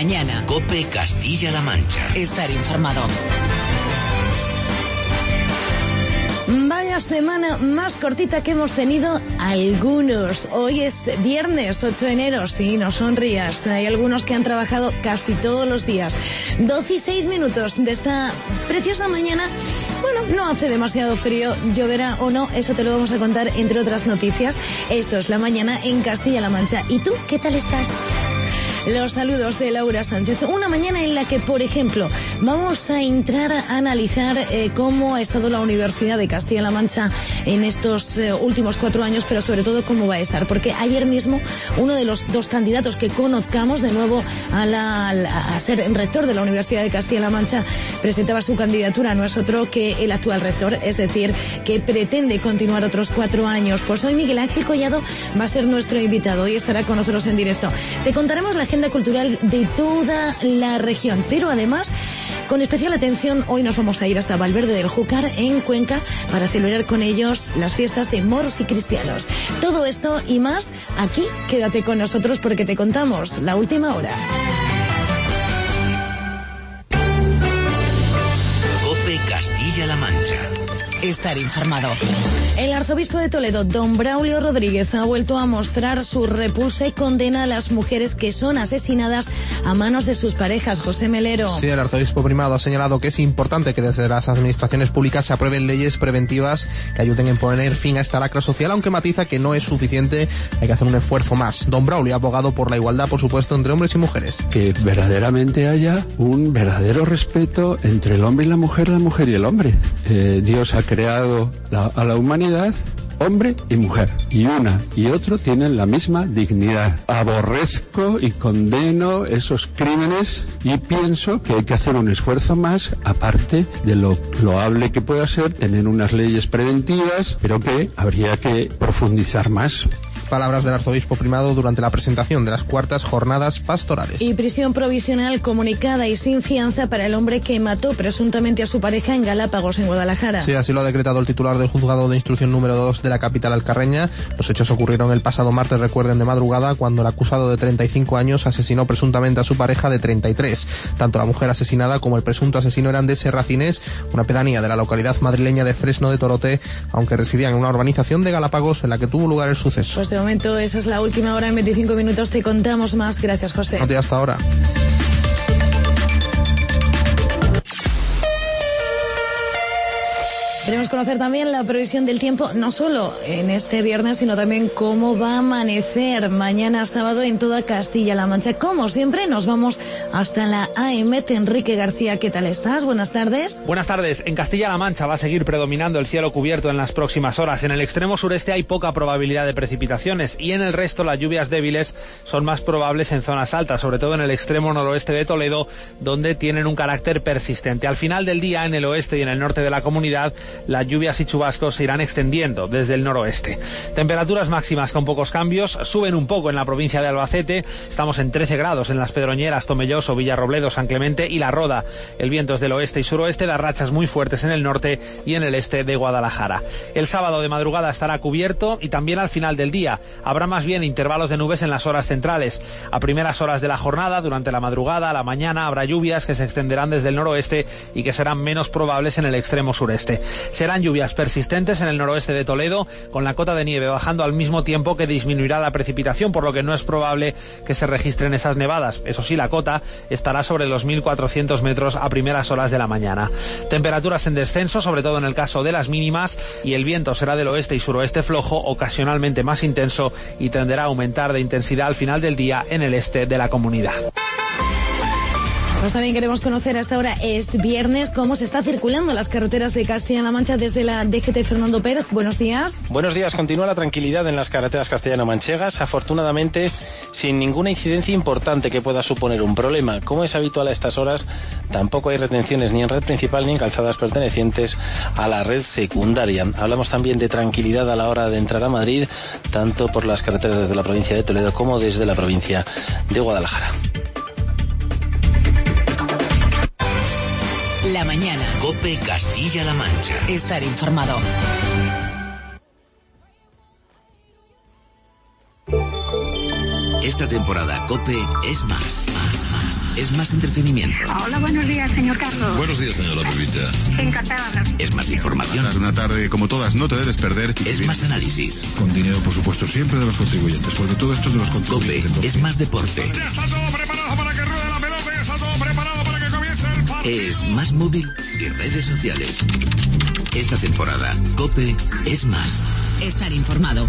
mañana. COPE Castilla-La Mancha. Estar informado. Vaya semana más cortita que hemos tenido algunos. Hoy es viernes 8 de enero, sí, no sonrías. Hay algunos que han trabajado casi todos los días. 12 y 6 minutos de esta preciosa mañana. Bueno, no hace demasiado frío, lloverá o no, eso te lo vamos a contar entre otras noticias. Esto es La Mañana en Castilla-La Mancha. ¿Y tú, qué tal estás? Los saludos de Laura Sánchez. Una mañana en la que, por ejemplo, vamos a entrar a analizar cómo ha estado la Universidad de Castilla-La Mancha en estos últimos 4 años, pero sobre todo cómo va a estar. Porque ayer mismo uno de los 2 candidatos que conozcamos de nuevo a ser rector de la Universidad de Castilla-La Mancha presentaba su candidatura. No es otro que el actual rector, es decir, que pretende continuar otros 4 años. Pues hoy Miguel Ángel Collado va a ser nuestro invitado y estará con nosotros en directo. Te contaremos la agenda cultural de toda la región, pero además, con especial atención, hoy nos vamos a ir hasta Valverde del Júcar, en Cuenca, para celebrar con ellos las fiestas de moros y cristianos. Todo esto y más, aquí, quédate con nosotros porque te contamos la última hora. COPE Castilla-La Mancha. Estar informado. El arzobispo de Toledo, don Braulio Rodríguez, ha vuelto a mostrar su repulsa y condena a las mujeres que son asesinadas a manos de sus parejas. José Melero. Sí, el arzobispo primado ha señalado que es importante que desde las administraciones públicas se aprueben leyes preventivas que ayuden a poner fin a esta lacra social, aunque matiza que no es suficiente, hay que hacer un esfuerzo más. Don Braulio ha abogado por la igualdad, por supuesto, entre hombres y mujeres. Que verdaderamente haya un verdadero respeto entre el hombre y la mujer y el hombre. Dios ha creado a la humanidad hombre y mujer, y una y otro tienen la misma dignidad. Aborrezco y condeno esos crímenes y pienso que hay que hacer un esfuerzo más, aparte de lo loable que pueda ser tener unas leyes preventivas, pero que habría que profundizar más. Palabras del arzobispo primado durante la presentación de las 4ª jornadas pastorales. Y prisión provisional comunicada y sin fianza para el hombre que mató presuntamente a su pareja en Galápagos, en Guadalajara. Sí, así lo ha decretado el titular del juzgado de instrucción número 2 de la capital alcarreña. Los hechos ocurrieron el pasado martes, recuerden, de madrugada, cuando el acusado de 35 años asesinó presuntamente a su pareja de 33. Tanto la mujer asesinada como el presunto asesino eran de Serracinés, una pedanía de la localidad madrileña de Fresno de Torote, aunque residían en una urbanización de Galápagos en la que tuvo lugar el suceso. Pues de momento esa es la última hora. En 25 minutos te contamos más. Gracias, José. No te hasta ahora. Queremos conocer también la previsión del tiempo, no solo en este viernes, sino también cómo va a amanecer mañana sábado en toda Castilla-La Mancha. Como siempre, nos vamos hasta la AM. Enrique García, ¿qué tal estás? Buenas tardes. Buenas tardes. En Castilla-La Mancha va a seguir predominando el cielo cubierto en las próximas horas. En el extremo sureste hay poca probabilidad de precipitaciones y en el resto las lluvias débiles son más probables en zonas altas, sobre todo en el extremo noroeste de Toledo, donde tienen un carácter persistente. Al final del día, en el oeste y en el norte de la comunidad, las lluvias y chubascos se irán extendiendo desde el noroeste. Temperaturas máximas con pocos cambios, suben un poco en la provincia de Albacete, estamos en 13 grados en Las Pedroñeras, Tomelloso, Villarrobledo, San Clemente y La Roda. El viento es del oeste y suroeste, da rachas muy fuertes en el norte y en el este de Guadalajara. El sábado de madrugada estará cubierto y también al final del día habrá más bien intervalos de nubes en las horas centrales. A primeras horas de la jornada, durante la madrugada, a la mañana, habrá lluvias que se extenderán desde el noroeste y que serán menos probables en el extremo sureste. Serán lluvias persistentes en el noroeste de Toledo, con la cota de nieve bajando al mismo tiempo que disminuirá la precipitación, por lo que no es probable que se registren esas nevadas. Eso sí, la cota estará sobre los 1.400 metros a primeras horas de la mañana. Temperaturas en descenso, sobre todo en el caso de las mínimas, y el viento será del oeste y suroeste flojo, ocasionalmente más intenso, y tenderá a aumentar de intensidad al final del día en el este de la comunidad. Pues también queremos conocer, hasta ahora es viernes, cómo se está circulando las carreteras de Castilla-La Mancha desde la DGT. Fernando Pérez, buenos días. Buenos días, continúa la tranquilidad en las carreteras castellano-manchegas, afortunadamente sin ninguna incidencia importante que pueda suponer un problema. Como es habitual a estas horas, tampoco hay retenciones ni en red principal ni en calzadas pertenecientes a la red secundaria. Hablamos también de tranquilidad a la hora de entrar a Madrid, tanto por las carreteras desde la provincia de Toledo como desde la provincia de Guadalajara. La mañana. COPE Castilla-La Mancha. Estar informado. Esta temporada COPE es más. Es más entretenimiento. Hola, buenos días, señor Carlos. Buenos días, señora Pepita. Encantada. Es más información. Una tarde como todas, no te debes perder. Es más análisis. Con dinero, por supuesto, siempre de los contribuyentes, porque todo esto es de los contribuyentes. COPE es más deporte. Ya está todo preparado para que ruede la pelota, ya está todo preparado para que comience el partido. Es más móvil y redes sociales. Esta temporada, COPE es más. Estar informado.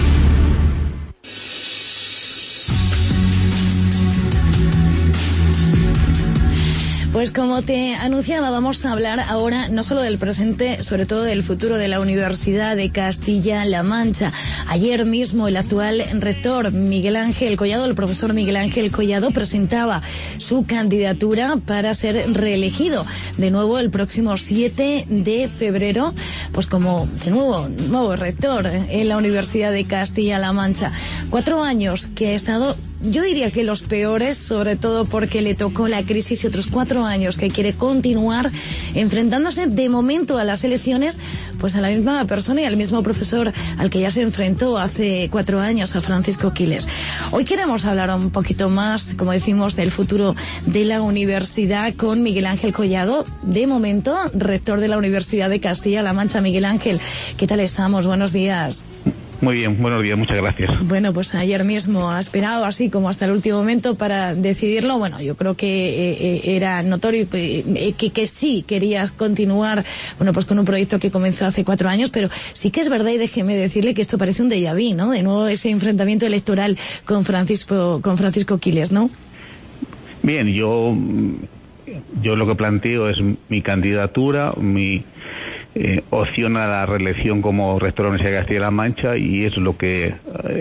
Pues como te anunciaba, vamos a hablar ahora no solo del presente, sobre todo del futuro de la Universidad de Castilla-La Mancha. Ayer mismo el actual rector Miguel Ángel Collado, el profesor Miguel Ángel Collado, presentaba su candidatura para ser reelegido de nuevo el próximo 7 de febrero, pues como de nuevo rector en la Universidad de Castilla-La Mancha. 4 años que ha estado, yo diría que los peores, sobre todo porque le tocó la crisis, y otros 4 años que quiere continuar enfrentándose de momento a las elecciones, pues a la misma persona y al mismo profesor al que ya se enfrentó hace 4 años, a Francisco Quiles. Hoy queremos hablar un poquito más, como decimos, del futuro de la universidad con Miguel Ángel Collado, de momento rector de la Universidad de Castilla-La Mancha. Miguel Ángel, ¿qué tal estamos? Buenos días. Muy bien, buenos días, muchas gracias. Bueno, pues ayer mismo ha esperado así como hasta el último momento para decidirlo. Bueno, yo creo que era notorio que sí querías continuar, bueno, pues con un proyecto que comenzó hace 4 años, pero sí que es verdad, y déjeme decirle que esto parece un déjà vu, ¿no? De nuevo ese enfrentamiento electoral con Francisco Quiles, ¿no? Bien, yo lo que planteo es mi candidatura, mi opción a la reelección como rector de la Universidad de Castilla-La Mancha, y es lo que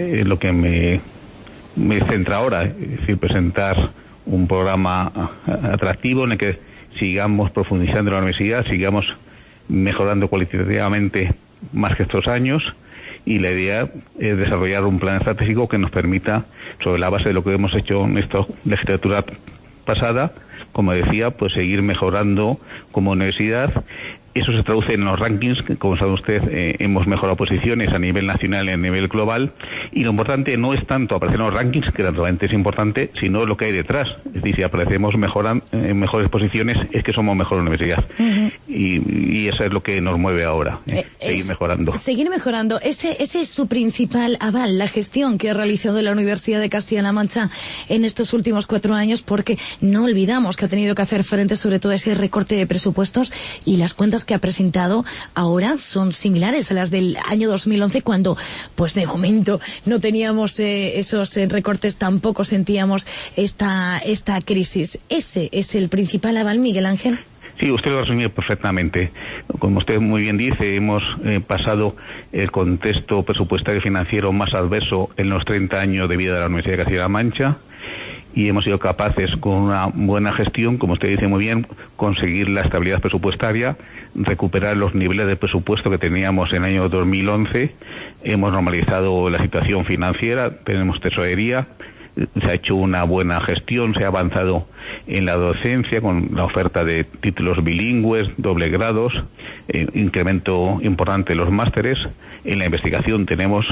me centra ahora, es decir, presentar un programa atractivo en el que sigamos profundizando en la universidad, sigamos mejorando cualitativamente más que estos años, y la idea es desarrollar un plan estratégico que nos permita, sobre la base de lo que hemos hecho en esta legislatura pasada, como decía, pues seguir mejorando como universidad. Eso se traduce en los rankings, que como sabe usted, hemos mejorado posiciones a nivel nacional y a nivel global, y lo importante no es tanto aparecer en los rankings, que naturalmente es importante, sino lo que hay detrás. Es decir, si aparecemos en mejores posiciones, es que somos mejor universidad. Uh-huh. Y eso es lo que nos mueve ahora, seguir mejorando. Seguir mejorando. Ese es su principal aval, la gestión que ha realizado la Universidad de Castilla-La Mancha en estos últimos 4 años, porque no olvidamos que ha tenido que hacer frente sobre todo a ese recorte de presupuestos, y las cuentas que ha presentado ahora son similares a las del año 2011, cuando pues de momento no teníamos esos recortes, tampoco sentíamos esta crisis. ¿Ese es el principal aval, Miguel Ángel? Sí, usted lo ha resumido perfectamente. Como usted muy bien dice, hemos pasado el contexto presupuestario y financiero más adverso en los 30 años de vida de la Universidad de Castilla-La Mancha, y hemos sido capaces, con una buena gestión, como usted dice muy bien, conseguir la estabilidad presupuestaria, recuperar los niveles de presupuesto que teníamos en el año 2011, hemos normalizado la situación financiera, tenemos tesorería, se ha hecho una buena gestión, se ha avanzado en la docencia con la oferta de títulos bilingües, doble grados, incremento importante de los másteres. En la investigación tenemos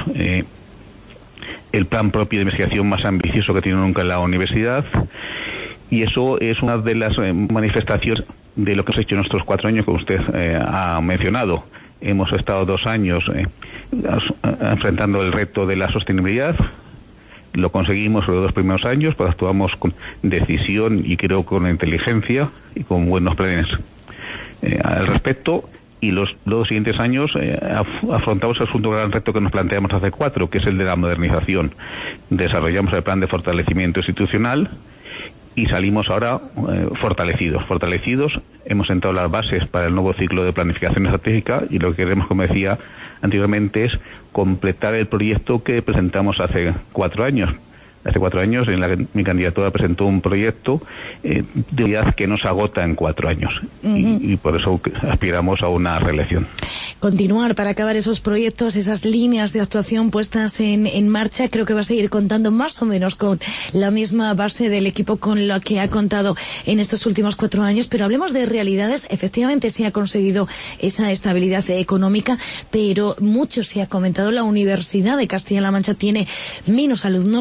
el plan propio de investigación más ambicioso que tiene nunca la universidad, y eso es una de las manifestaciones de lo que hemos hecho en estos 4 años que usted ha mencionado. Hemos estado 2 años enfrentando el reto de la sostenibilidad. Lo conseguimos los 2 primeros años, pues actuamos con decisión y creo con inteligencia y con buenos planes al respecto. Y los 2 siguientes años afrontamos el segundo gran reto que nos planteamos hace 4, que es el de la modernización. Desarrollamos el plan de fortalecimiento institucional y salimos ahora fortalecidos. Hemos sentado las bases para el nuevo ciclo de planificación estratégica, y lo que queremos, como decía anteriormente, es completar el proyecto que presentamos hace 4 años. Hace 4 años, en la que mi candidatura presentó un proyecto de unidad que nos agota en 4 años. Uh-huh. Y por eso aspiramos a una reelección. Continuar para acabar esos proyectos, esas líneas de actuación puestas en marcha. Creo que va a seguir contando más o menos con la misma base del equipo con lo que ha contado en estos últimos 4 años. Pero hablemos de realidades. Efectivamente se ha conseguido esa estabilidad económica, pero mucho se ha comentado. La Universidad de Castilla-La Mancha tiene menos alumnos, tiene menos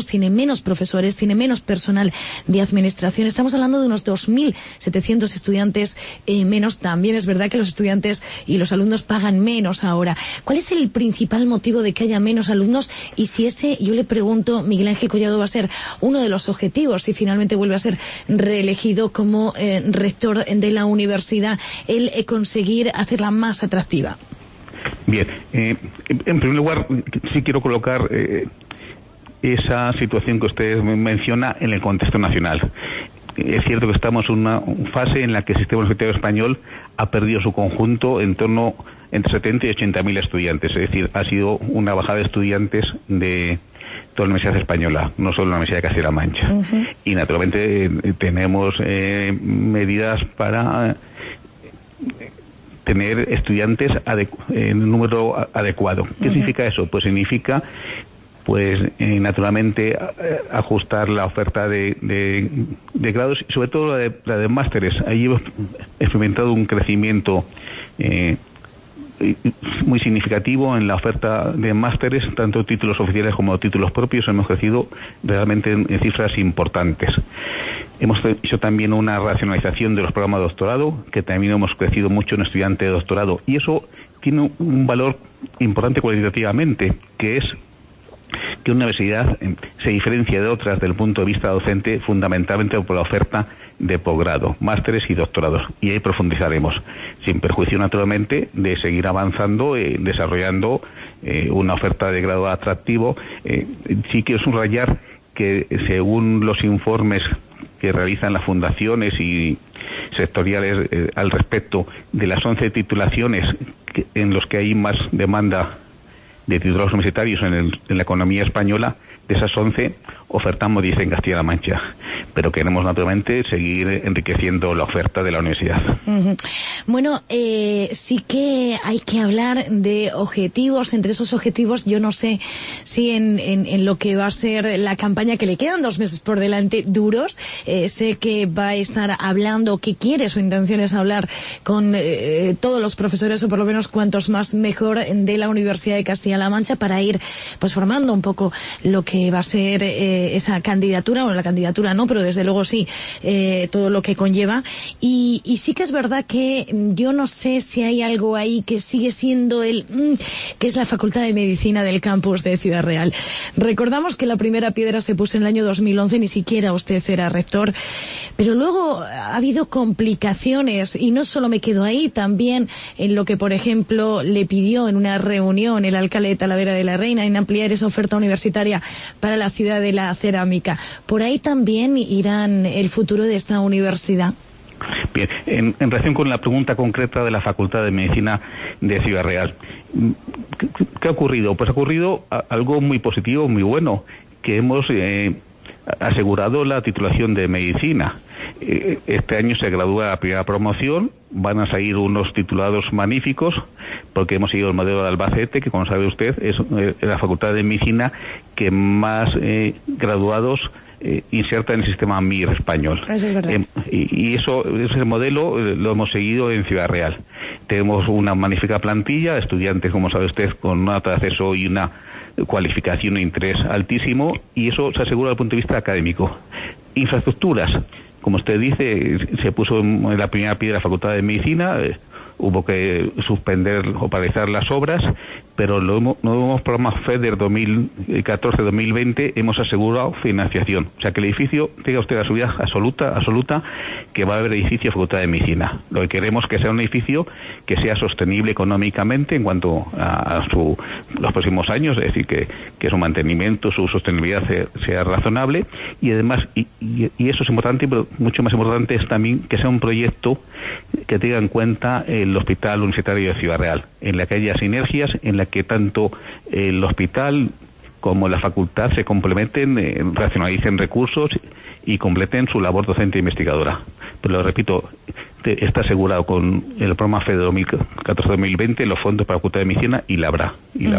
menos profesores, tiene menos personal de administración. Estamos hablando de unos 2.700 estudiantes menos. También es verdad que los estudiantes y los alumnos pagan menos ahora. ¿Cuál es el principal motivo de que haya menos alumnos? Y si ese, yo le pregunto, Miguel Ángel Collado, va a ser uno de los objetivos, si finalmente vuelve a ser reelegido como rector de la universidad, el conseguir hacerla más atractiva. Bien, en primer lugar, sí quiero colocar esa situación que usted menciona en el contexto nacional. Es cierto que estamos en una fase en la que el sistema universitario español ha perdido su conjunto en torno entre 70 y 80.000 estudiantes. Es decir, ha sido una bajada de estudiantes de toda la Universidad Española, no solo la Universidad de Castilla-La Mancha. Uh-huh. Y naturalmente tenemos medidas para tener estudiantes en un número adecuado. ¿Qué significa eso? Pues significa naturalmente ajustar la oferta de grados y sobre todo la de másteres. Ahí hemos experimentado un crecimiento muy significativo en la oferta de másteres, tanto títulos oficiales como títulos propios. Hemos crecido realmente en cifras importantes. Hemos hecho también una racionalización de los programas de doctorado, que también hemos crecido mucho en estudiantes de doctorado, y eso tiene un valor importante cualitativamente, que es que una universidad se diferencia de otras desde el punto de vista docente fundamentalmente por la oferta de posgrado, másteres y doctorados, y ahí profundizaremos, sin perjuicio naturalmente de seguir avanzando, desarrollando una oferta de grado atractivo. Sí quiero subrayar que según los informes que realizan las fundaciones y sectoriales al respecto, de las 11 titulaciones en los que hay más demanda de titulados universitarios en la economía española, de esas 11 ofertamos 10 en Castilla-La Mancha, pero queremos naturalmente seguir enriqueciendo la oferta de la universidad. Uh-huh. Bueno, sí que hay que hablar de objetivos. Entre esos objetivos, yo no sé si en lo que va a ser la campaña, que le quedan 2 meses por delante duros, sé que va a estar hablando, que quiere, su intención es hablar con todos los profesores, o por lo menos cuantos más mejor, de la Universidad de Castilla-La Mancha, para ir pues formando un poco lo que va a ser esa candidatura, o la candidatura no, pero desde luego sí, todo lo que conlleva. Y sí que es verdad que yo no sé si hay algo ahí que sigue siendo que es la Facultad de Medicina del campus de Ciudad Real. Recordamos que la primera piedra se puso en el año 2011, ni siquiera usted era rector, pero luego ha habido complicaciones, y no solo me quedo ahí, también en lo que, por ejemplo, le pidió en una reunión el alcalde de Talavera de la Reina, en ampliar esa oferta universitaria para la ciudad de la cerámica. ¿Por ahí también irán el futuro de esta universidad? Bien, en relación con la pregunta concreta de la Facultad de Medicina de Ciudad Real, ¿qué ha ocurrido? Pues ha ocurrido algo muy positivo, muy bueno, que hemos asegurado la titulación de medicina. Este año se gradúa la primera promoción, van a salir unos titulados magníficos, porque hemos seguido el modelo de Albacete, que como sabe usted es la Facultad de Medicina que más graduados inserta en el sistema MIR español. Eso es verdad. Y ese modelo lo hemos seguido en Ciudad Real. Tenemos una magnífica plantilla de estudiantes, como sabe usted, con una nota de acceso y una cualificación e interés altísimo, y eso se asegura desde el punto de vista académico. Infraestructuras, como usted dice, se puso en la primera piedra de la Facultad de Medicina, hubo que suspender o paralizar las obras, pero los nuevos programas FEDER 2014-2020 hemos asegurado financiación. O sea, que el edificio tenga usted la seguridad absoluta que va a haber edificio de Facultad de Medicina. Lo que queremos es que sea un edificio que sea sostenible económicamente en cuanto a los próximos años, es decir, que su mantenimiento, su sostenibilidad sea razonable, y además, y eso es importante, pero mucho más importante es también que sea un proyecto que tenga en cuenta el Hospital Universitario de Ciudad Real, en la que haya sinergias, en la que tanto el hospital como la facultad se complementen, racionalicen recursos y completen su labor docente e investigadora. Pero lo repito, está asegurado con el programa FEDER 2014-2020 los fondos para la Facultad de Medicina, y la habrá.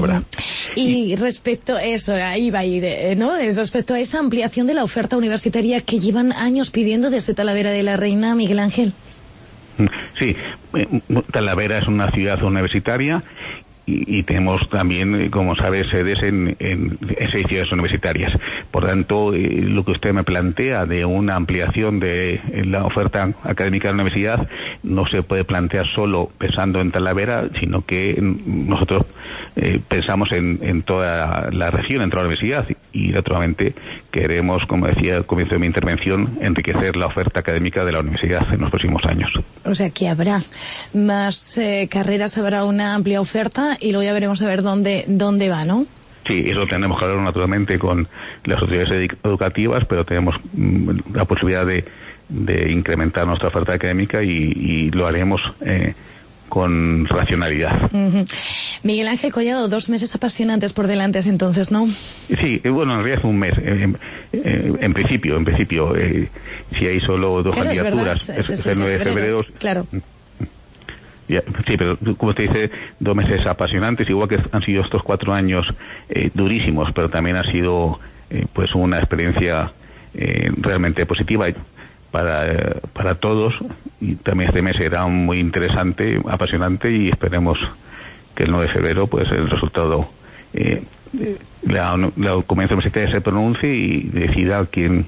Y respecto a eso, ahí va a ir, ¿no? Respecto a esa ampliación de la oferta universitaria que llevan años pidiendo desde Talavera de la Reina, Miguel Ángel. Sí, Talavera es una ciudad universitaria y tenemos también, como sabes, sedes en 6 ciudades universitarias. Por tanto, lo que usted me plantea de una ampliación de la oferta académica de la universidad no se puede plantear solo pensando en Talavera, sino que nosotros pensamos en toda la región, en toda la universidad, y naturalmente queremos, como decía al comienzo de mi intervención, enriquecer la oferta académica de la universidad en los próximos años. O sea que habrá más carreras, habrá una amplia oferta y luego ya veremos a ver dónde va, ¿no? Sí, eso tenemos que hablar naturalmente con las autoridades educativas, pero tenemos la posibilidad de incrementar nuestra oferta académica y lo haremos con racionalidad. Uh-huh. Miguel Ángel Collado, 2 meses apasionantes por delante entonces, ¿no? Sí, bueno, en realidad es un mes. En principio, si hay solo 2 candidaturas, es el 9 de febrero. Claro. Sí, pero como usted dice, 2 meses apasionantes, igual que han sido estos 4 años durísimos, pero también ha sido pues una experiencia realmente positiva para todos, y también este mes será muy interesante, apasionante, y esperemos que el 9 de febrero pues el resultado la Convención Universitaria se pronuncie y decida quién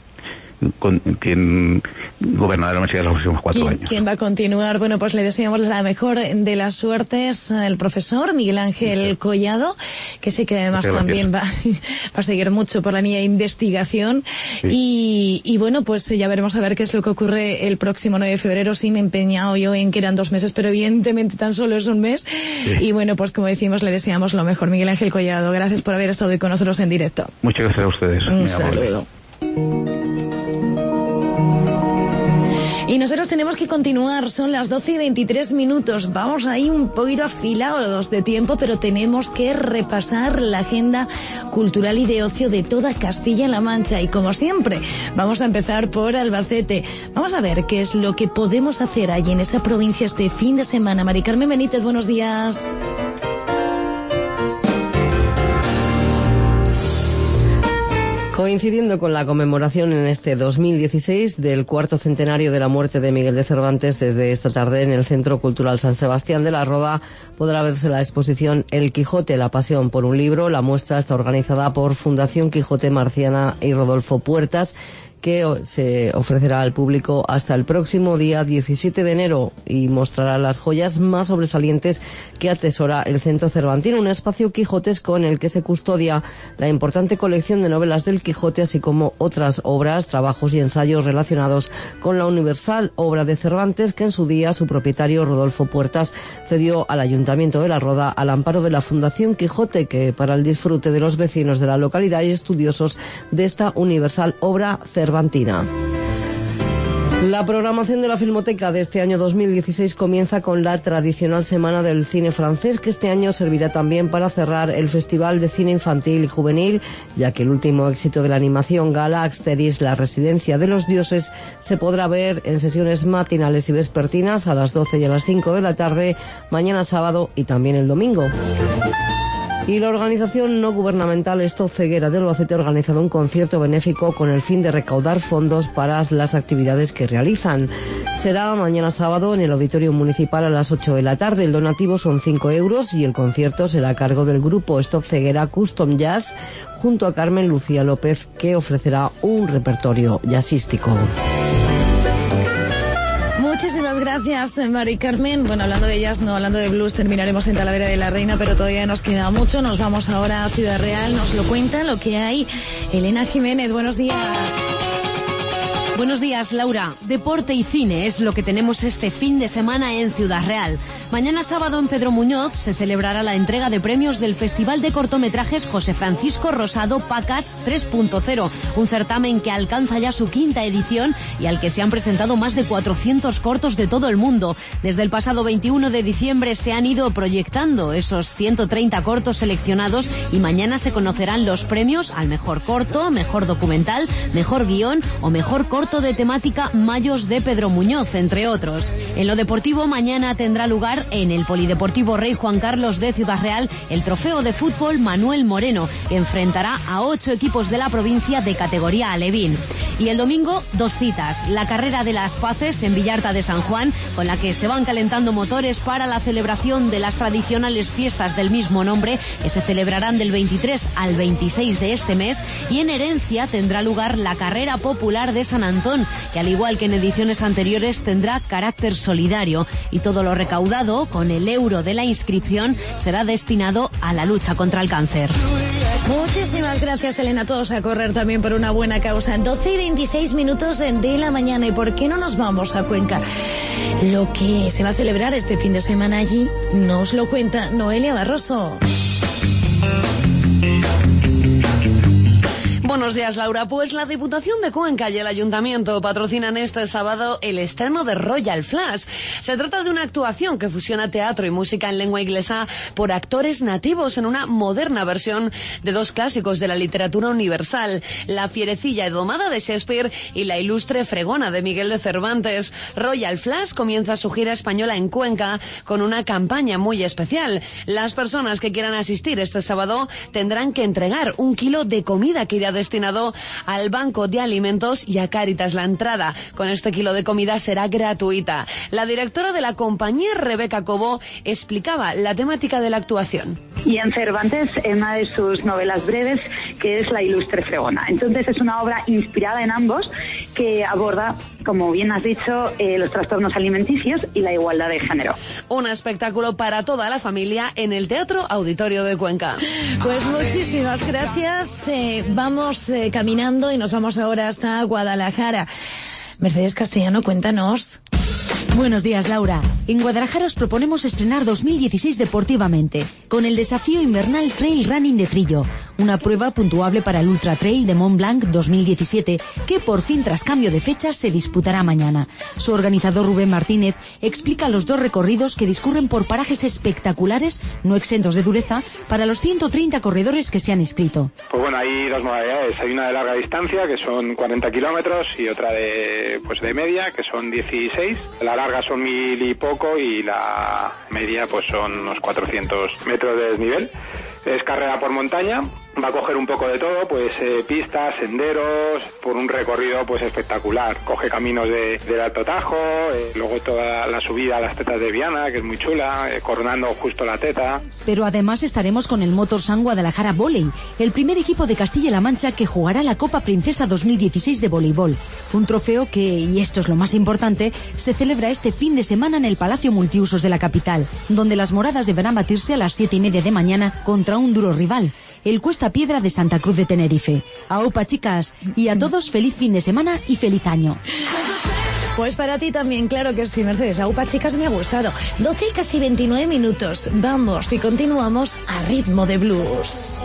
gobernará la universidad en los próximos 4 años. ¿Quién va a continuar? Bueno, pues le deseamos la mejor de las suertes al profesor Miguel Ángel Collado, que sé que además también va a seguir mucho por la línea de investigación. Sí. Y bueno, pues ya veremos a ver qué es lo que ocurre el próximo 9 de febrero. Sí, me he empeñado yo en que eran 2 meses, pero evidentemente tan solo es un mes. Sí. Y bueno, pues como decimos, le deseamos lo mejor. Miguel Ángel Collado, gracias por haber estado hoy con nosotros en directo. Muchas gracias a ustedes. Un saludo. Y nosotros tenemos que continuar, son las 12:23. Vamos ahí un poquito afilados de tiempo, pero tenemos que repasar la agenda cultural y de ocio de toda Castilla-La Mancha. Y como siempre, vamos a empezar por Albacete. Vamos a ver qué es lo que podemos hacer allí en esa provincia este fin de semana. Mari Carmen Benítez, buenos días. Coincidiendo con la conmemoración en este 2016 del 4º centenario de la muerte de Miguel de Cervantes, desde esta tarde en el Centro Cultural San Sebastián de la Roda podrá verse la exposición El Quijote, la pasión por un libro. La muestra está organizada por Fundación Quijote Marciana y Rodolfo Puertas, que se ofrecerá al público hasta el próximo día 17 de enero y mostrará las joyas más sobresalientes que atesora el Centro Cervantino, un espacio quijotesco en el que se custodia la importante colección de novelas del Quijote, así como otras obras, trabajos y ensayos relacionados con la universal obra de Cervantes, que en su día su propietario Rodolfo Puertas cedió al Ayuntamiento de La Roda al amparo de la Fundación Quijote, que para el disfrute de los vecinos de la localidad y estudiosos de esta universal obra cervantina. La programación de la Filmoteca de este año 2016 comienza con la tradicional Semana del Cine Francés, que este año servirá también para cerrar el Festival de Cine Infantil y Juvenil, ya que el último éxito de la animación gala, Asteris, la residencia de los dioses, se podrá ver en sesiones matinales y vespertinas a las 12 y a las 5 de la tarde, mañana sábado y también el domingo. Y la organización no gubernamental Stop Ceguera de Albacete ha organizado un concierto benéfico con el fin de recaudar fondos para las actividades que realizan. Será mañana sábado en el Auditorio Municipal a las 8 de la tarde. El donativo son 5 euros y el concierto será a cargo del grupo Stop Ceguera Custom Jazz junto a Carmen Lucía López, que ofrecerá un repertorio jazzístico. Muchísimas gracias, Mari Carmen. Bueno, hablando de jazz, no hablando de blues, terminaremos en Talavera de la Reina, pero todavía nos queda mucho. Nos vamos ahora a Ciudad Real, nos lo cuenta lo que hay. Elena Jiménez, buenos días. Buenos días, Laura. Deporte y cine es lo que tenemos este fin de semana en Ciudad Real. Mañana sábado en Pedro Muñoz se celebrará la entrega de premios del Festival de Cortometrajes José Francisco Rosado Pacas 3.0, un certamen que alcanza ya su 5ª edición y al que se han presentado más de 400 cortos de todo el mundo. Desde el pasado 21 de diciembre se han ido proyectando esos 130 cortos seleccionados y mañana se conocerán los premios al mejor corto, mejor documental, mejor guión o mejor corto corto de temática Mayos de Pedro Muñoz, entre otros. En lo deportivo, mañana tendrá lugar en el Polideportivo Rey Juan Carlos de Ciudad Real el trofeo de fútbol Manuel Moreno, que enfrentará a 8 equipos de la provincia de categoría alevín. Y el domingo, 2 citas. La carrera de las Paces en Villarta de San Juan, con la que se van calentando motores para la celebración de las tradicionales fiestas del mismo nombre, que se celebrarán del 23 al 26 de este mes. Y en Herencia tendrá lugar la carrera popular de San Antón, que al igual que en ediciones anteriores tendrá carácter solidario. Y todo lo recaudado, con el euro de la inscripción, será destinado a la lucha contra el cáncer. Muchísimas gracias, Elena. Todos a correr también por una buena causa. 12:26 de la mañana. ¿Y por qué no nos vamos a Cuenca? Lo que se va a celebrar este fin de semana allí nos lo cuenta Noelia Barroso. Buenos días, Laura. Pues la Diputación de Cuenca y el Ayuntamiento patrocinan este sábado el estreno de Royal Flush. Se trata de una actuación que fusiona teatro y música en lengua inglesa por actores nativos en una moderna versión de 2 clásicos de la literatura universal, La fierecilla domada de Shakespeare y La ilustre fregona de Miguel de Cervantes. Royal Flush comienza su gira española en Cuenca con una campaña muy especial. Las personas que quieran asistir este sábado tendrán que entregar 1 kilo de comida que irá destinado al Banco de Alimentos y a Cáritas. La entrada con este kilo de comida será gratuita. La directora de la compañía, Rebeca Cobo, explicaba la temática de la actuación. Y en Cervantes, en una de sus novelas breves, que es La ilustre fregona. Entonces es una obra inspirada en ambos que aborda, como bien has dicho, los trastornos alimenticios y la igualdad de género. Un espectáculo para toda la familia en el Teatro Auditorio de Cuenca. Pues muchísimas gracias. Vamos caminando y nos vamos ahora hasta Guadalajara. Mercedes Castellano, cuéntanos. Buenos días, Laura. En Guadalajara os proponemos estrenar 2016 deportivamente, con el desafío invernal Trail Running de Trillo, una prueba puntuable para el Ultra Trail de Mont Blanc 2017, que por fin tras cambio de fechas se disputará mañana. Su organizador Rubén Martínez explica los 2 recorridos que discurren por parajes espectaculares, no exentos de dureza, para los 130 corredores que se han inscrito. Pues bueno, hay 2 modalidades. Hay una de larga distancia, que son 40 kilómetros, y otra de media, que son 16. La larga son 1000 y poco, y la media pues son unos 400 metros de desnivel. Es carrera por montaña, va a coger un poco de todo, pues pistas, senderos, por un recorrido pues espectacular. Coge caminos del Alto Tajo, luego toda la subida a las Tetas de Viana, que es muy chula, coronando justo la Teta. Pero además estaremos con el Motorsan Guadalajara Volley, el primer equipo de Castilla-La Mancha que jugará la Copa Princesa 2016 de voleibol. Un trofeo que, y esto es lo más importante, se celebra este fin de semana en el Palacio Multiusos de la capital, donde las moradas deberán batirse a las 7:30 de mañana contra un duro rival, el Cuesta Piedra de Santa Cruz de Tenerife. Aupa, chicas, y a todos feliz fin de semana y feliz año. Pues para ti también, claro que sí, Mercedes. Aupa, chicas, me ha gustado. 12 y casi 29 minutos. Vamos y continuamos a ritmo de blues.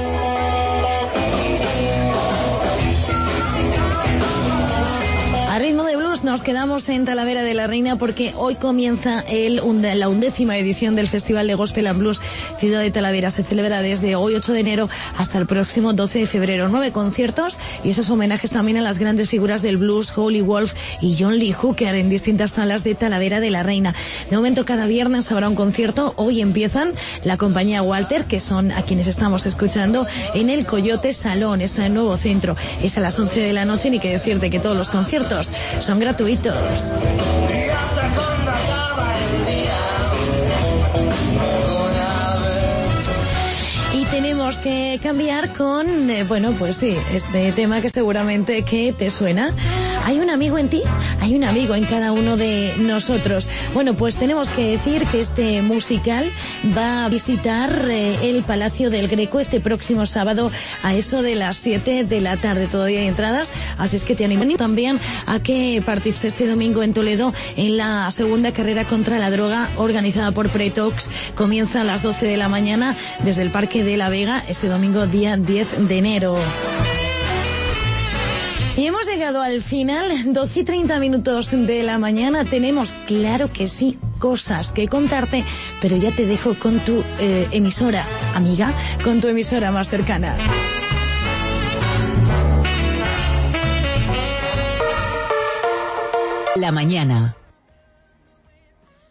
A ritmo de blues nos quedamos en Talavera de la Reina porque hoy comienza la 11ª edición del Festival de Gospel and Blues Ciudad de Talavera. Se celebra desde hoy 8 de enero hasta el próximo 12 de febrero. 9 conciertos y esos homenajes también a las grandes figuras del blues, Howlin' Wolf y John Lee Hooker en distintas salas de Talavera de la Reina. De momento cada viernes habrá un concierto. Hoy empiezan la compañía Walter, que son a quienes estamos escuchando, en el Coyote Salón. Está en Nuevo Centro. Es a las 11 de la noche, ni que decirte que todos los conciertos son gratuitos. Y tenemos que cambiar con, pues sí, este tema que seguramente que te suena. ¿Hay un amigo en ti? Hay un amigo en cada uno de nosotros. Bueno, pues tenemos que decir que este musical va a visitar el Palacio del Greco este próximo sábado a eso de las 7 de la tarde. Todavía hay entradas, así es que te animo también a que participes este domingo en Toledo en la segunda carrera contra la droga organizada por Pretox. Comienza a las 12 de la mañana desde el Parque de la Vega este domingo día 10 de enero. Y hemos llegado al final, 12 y 30 minutos de la mañana. Tenemos, claro que sí, cosas que contarte, pero ya te dejo con tu emisora, amiga, con tu emisora más cercana. La mañana.